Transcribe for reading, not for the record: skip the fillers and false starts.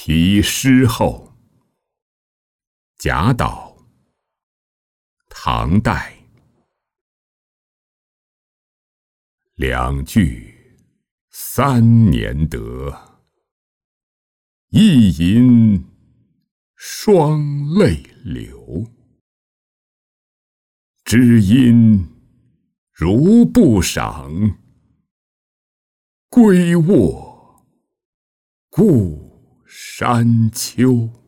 题诗后。贾岛，唐代。两句三年得，一吟双泪流。知音如不赏，归卧故山丘。